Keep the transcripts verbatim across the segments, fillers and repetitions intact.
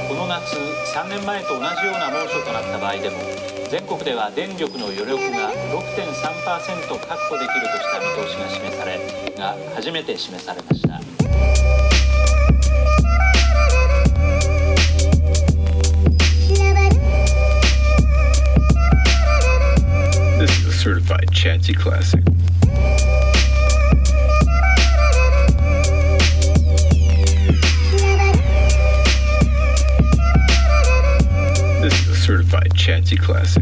この夏さんねんまえと同じような猛暑となった場合でも全国では電力の余力が ろくてんさんパーセント 確保できるとした見通しが示されが初めて示されました。 This is a certified Chatsy Classic. This is a certified Chatsy Classic.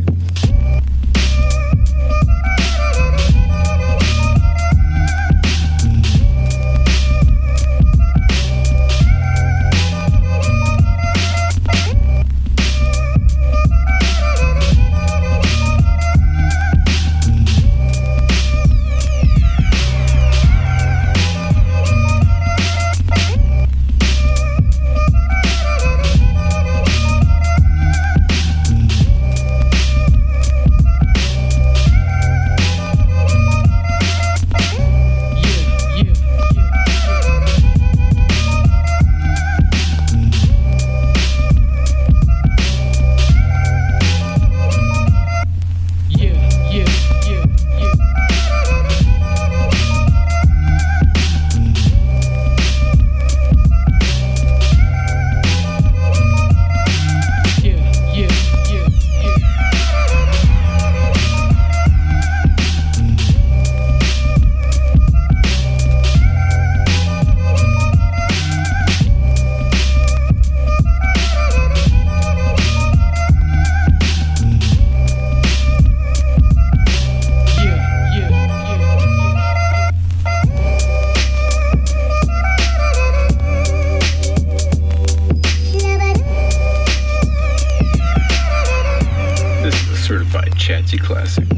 Certified Chatsy Classic.